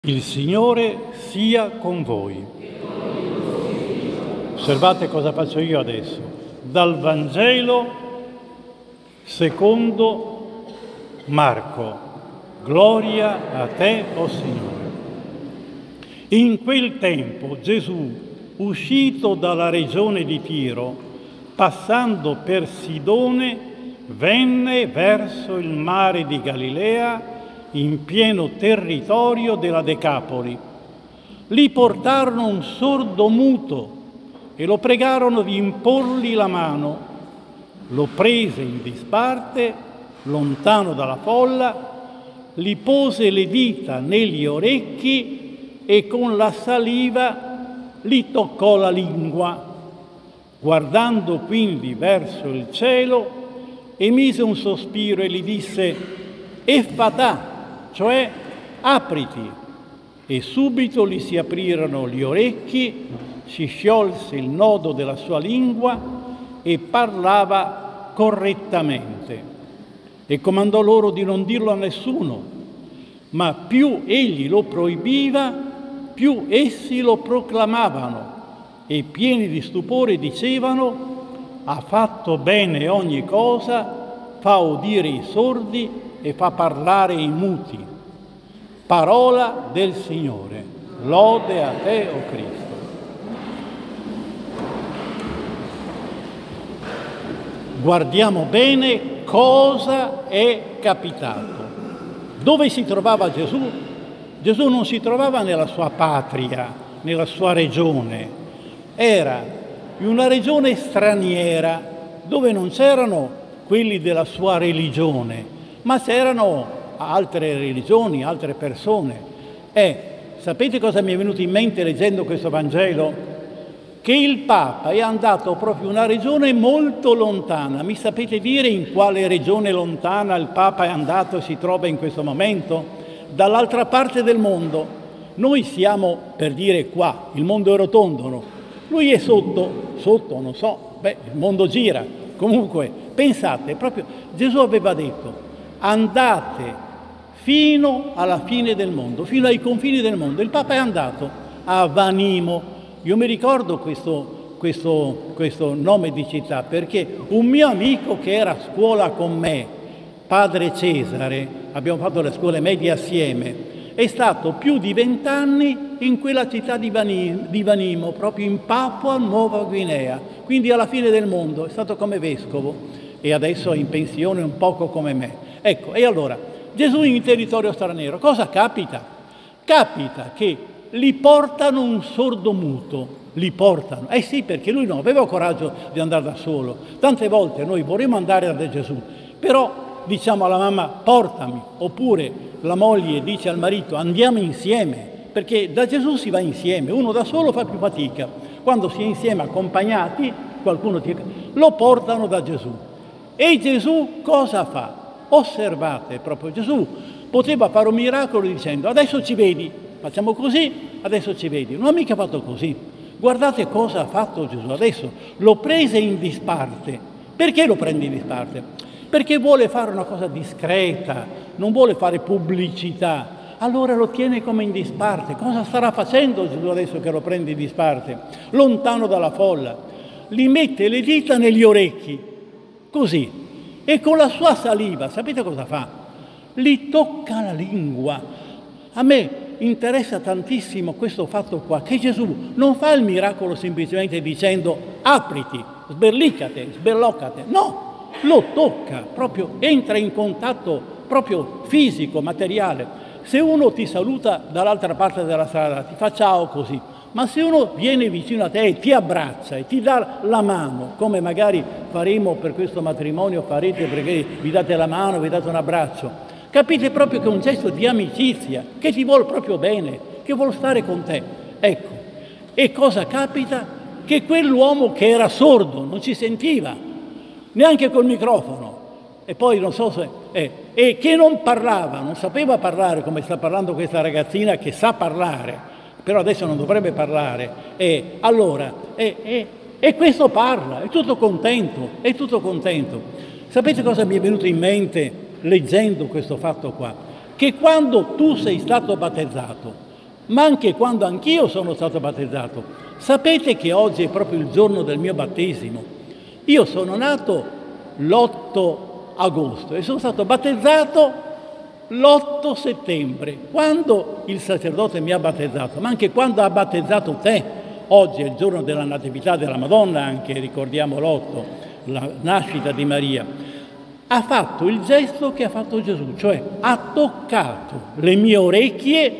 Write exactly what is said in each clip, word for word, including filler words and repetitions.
Il Signore sia con voi. Osservate cosa faccio io adesso. Dal Vangelo secondo Marco. Gloria a te, o Signore. In quel tempo Gesù, uscito dalla regione di Tiro, passando per Sidone, venne verso il mare di Galilea, in pieno territorio della Decapoli. Lì portarono un sordo muto e lo pregarono di imporgli la mano. Lo prese in disparte, lontano dalla folla, gli pose le dita negli orecchi e con la saliva gli toccò la lingua. Guardando quindi verso il cielo, emise un sospiro e gli disse: Effatà, cioè apriti. E subito gli si aprirono gli orecchi, si sciolse il nodo della sua lingua e parlava correttamente. E comandò loro di non dirlo a nessuno, ma più egli lo proibiva, più essi lo proclamavano e pieni di stupore dicevano: ha fatto bene ogni cosa, fa udire i sordi e fa parlare i muti. Parola del Signore. Lode a te, o Cristo. Guardiamo bene cosa è capitato. Dove si trovava Gesù? Gesù non si trovava nella sua patria, nella sua regione. Era in una regione straniera dove non c'erano quelli della sua religione, ma c'erano altre religioni, altre persone. E sapete cosa mi è venuto in mente leggendo questo Vangelo? Che il Papa è andato proprio in una regione molto lontana. Mi sapete dire in quale regione lontana il Papa è andato e si trova in questo momento? Dall'altra parte del mondo. Noi siamo, per dire, qua, il mondo è rotondo, no? Lui è sotto, sotto, non so, beh, il mondo gira. Comunque, pensate, proprio Gesù aveva detto: andate fino alla fine del mondo, fino ai confini del mondo. Il Papa è andato a Vanimo. Io mi ricordo questo, questo, questo nome di città perché un mio amico che era a scuola con me, padre Cesare, abbiamo fatto le scuole medie assieme, è stato più di vent'anni in quella città di Vanimo, di Vanimo, proprio in Papua Nuova Guinea, quindi alla fine del mondo. È stato come vescovo e adesso è in pensione un poco come me. Ecco, e allora, Gesù in territorio straniero, cosa capita? Capita che li portano un sordo muto, li portano. Eh sì, perché lui non aveva coraggio di andare da solo. Tante volte noi vorremmo andare da Gesù, però diciamo alla mamma: portami, oppure la moglie dice al marito: andiamo insieme, perché da Gesù si va insieme, uno da solo fa più fatica. Quando si è insieme accompagnati, qualcuno ti... lo portano da Gesù. E Gesù cosa fa? Osservate, proprio Gesù poteva fare un miracolo dicendo: adesso ci vedi, facciamo così, adesso ci vedi. Non ha mica fatto così. Guardate cosa ha fatto Gesù. Adesso lo prese in disparte. Perché lo prende in disparte? Perché vuole fare una cosa discreta, non vuole fare pubblicità. Allora lo tiene come in disparte. Cosa starà facendo Gesù adesso che lo prende in disparte? Lontano dalla folla. Gli mette le dita negli orecchi, così. E con la sua saliva, sapete cosa fa? Gli tocca la lingua. A me interessa tantissimo questo fatto qua, che Gesù non fa il miracolo semplicemente dicendo: apriti, sberlicate, sberloccate. No, lo tocca, proprio entra in contatto proprio fisico, materiale. Se uno ti saluta dall'altra parte della strada, ti fa ciao così. Ma se uno viene vicino a te e ti abbraccia e ti dà la mano, come magari faremo per questo matrimonio, farete perché vi date la mano, vi date un abbraccio, capite proprio che è un gesto di amicizia, che ti vuole proprio bene, che vuole stare con te. Ecco, e cosa capita? Che quell'uomo che era sordo, non ci sentiva, neanche col microfono, e poi non so se... Eh, e che non parlava, non sapeva parlare come sta parlando questa ragazzina che sa parlare, però adesso non dovrebbe parlare, e allora, e, e, e questo parla, è tutto contento, è tutto contento. Sapete cosa mi è venuto in mente leggendo questo fatto qua? che quando tu sei stato battezzato, ma anche quando anch'io sono stato battezzato. Sapete che oggi è proprio il giorno del mio battesimo? Io sono nato l'otto agosto e sono stato battezzato l'otto settembre, quando il sacerdote mi ha battezzato, ma anche quando ha battezzato te. Oggi è il giorno della Natività della Madonna, anche ricordiamo l'otto, la nascita di Maria. Ha fatto il gesto che ha fatto Gesù, cioè ha toccato le mie orecchie.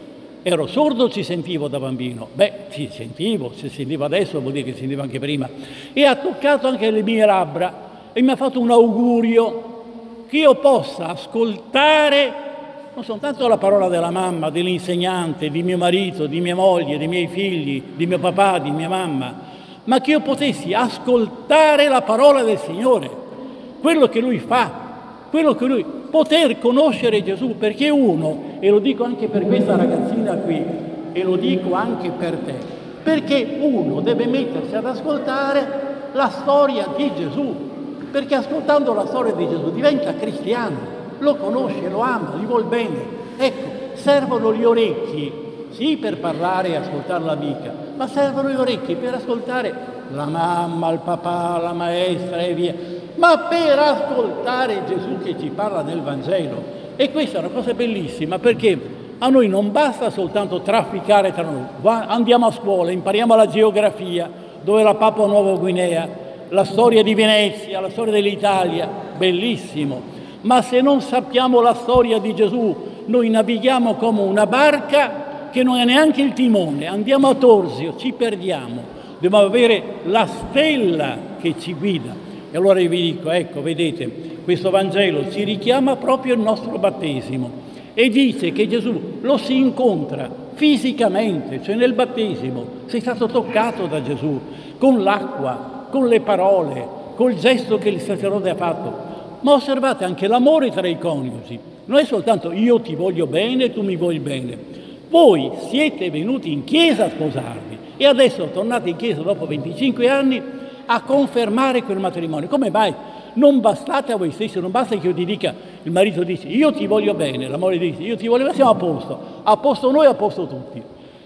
Ero sordo, ci sentivo da bambino. Beh, ci sentivo, se sentivo adesso vuol dire che sentivo anche prima. E ha toccato anche le mie labbra e mi ha fatto un augurio che io possa ascoltare non soltanto la parola della mamma, dell'insegnante, di mio marito, di mia moglie, dei miei figli, di mio papà, di mia mamma, ma che io potessi ascoltare la parola del Signore, quello che Lui fa, quello che Lui... poter conoscere Gesù, perché uno, e lo dico anche per questa ragazzina qui, e lo dico anche per te, perché uno deve mettersi ad ascoltare la storia di Gesù, perché ascoltando la storia di Gesù diventa cristiano, lo conosce, lo ama, gli vuol bene. Ecco, servono gli orecchi, sì, per parlare e ascoltare l'amica, ma servono gli orecchi per ascoltare la mamma, il papà, la maestra e via, ma per ascoltare Gesù che ci parla nel Vangelo. E questa è una cosa bellissima, perché a noi non basta soltanto trafficare tra noi. Va, andiamo a scuola, impariamo la geografia, dove è la Papua Nuova Guinea, la storia di Venezia, la storia dell'Italia, bellissimo. Ma se non sappiamo la storia di Gesù, noi navighiamo come una barca che non ha neanche il timone, andiamo a torsio, ci perdiamo. Dobbiamo avere la stella che ci guida. E allora io vi dico, ecco, vedete, questo Vangelo ci richiama proprio il nostro battesimo e dice che Gesù lo si incontra fisicamente, cioè nel battesimo. Sei stato toccato da Gesù con l'acqua, con le parole, col gesto che il sacerdote ha fatto. Ma osservate anche l'amore tra i coniugi. Non è soltanto io ti voglio bene, tu mi vuoi bene. Voi siete venuti in chiesa a sposarvi e adesso tornate in chiesa dopo venticinque anni a confermare quel matrimonio. Come mai? Non bastate a voi stessi, non basta che io ti dica, il marito dice io ti voglio bene, la moglie dice io ti voglio bene, siamo a posto, a posto noi, a posto tutti.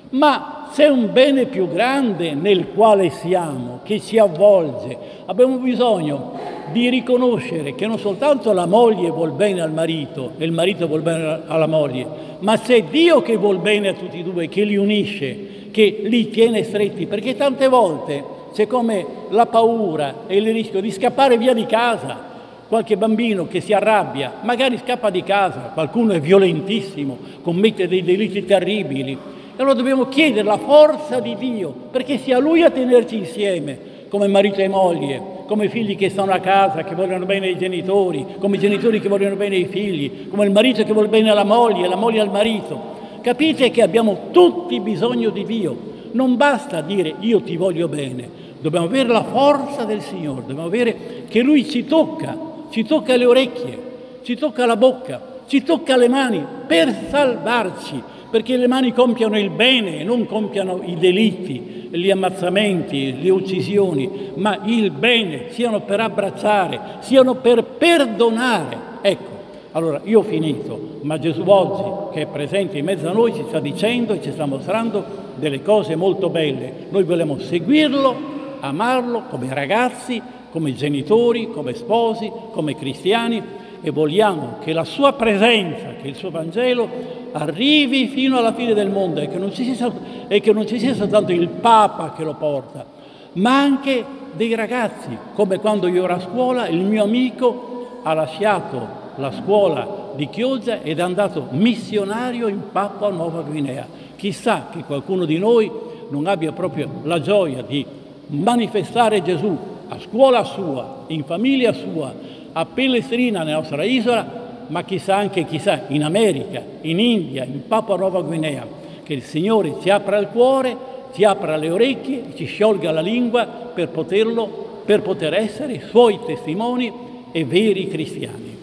Ma c'è un bene più grande nel quale siamo, che ci avvolge. Abbiamo bisogno di riconoscere che non soltanto la moglie vuol bene al marito e il marito vuol bene alla moglie, ma c'è Dio che vuol bene a tutti e due, che li unisce, che li tiene stretti, perché tante volte c'è come la paura e il rischio di scappare via di casa. Qualche bambino che si arrabbia, magari scappa di casa, qualcuno è violentissimo, commette dei delitti terribili. E allora dobbiamo chiedere la forza di Dio perché sia Lui a tenerci insieme, come marito e moglie, come figli che stanno a casa, che vogliono bene ai genitori, come genitori che vogliono bene ai figli, come il marito che vuole bene alla moglie, la moglie al marito. Capite che abbiamo tutti bisogno di Dio. Non basta dire io ti voglio bene, dobbiamo avere la forza del Signore, dobbiamo avere che Lui ci tocca, ci tocca le orecchie, ci tocca la bocca, ci tocca le mani per salvarci, perché le mani compiano il bene e non compiano i delitti, gli ammazzamenti, le uccisioni, ma il bene, siano per abbracciare, siano per perdonare. Ecco, allora io ho finito, ma Gesù oggi che è presente in mezzo a noi ci sta dicendo e ci sta mostrando delle cose molto belle. Noi vogliamo seguirlo, amarlo come ragazzi, come genitori, come sposi, come cristiani e vogliamo che la sua presenza, che il suo Vangelo arrivi fino alla fine del mondo e che non ci sia, e che non ci sia soltanto il Papa che lo porta, ma anche dei ragazzi, come quando io ero a scuola, il mio amico ha lasciato la scuola di Chioggia ed è andato missionario in Papua Nuova Guinea. Chissà che qualcuno di noi non abbia proprio la gioia di manifestare Gesù a scuola sua, in famiglia sua, a Pellestrina nella nostra isola, ma chissà anche chissà in America, in India, in Papua Nuova Guinea, che il Signore ci apra il cuore, ci apra le orecchie, ci sciolga la lingua per poterlo, per poter essere Suoi testimoni e veri cristiani.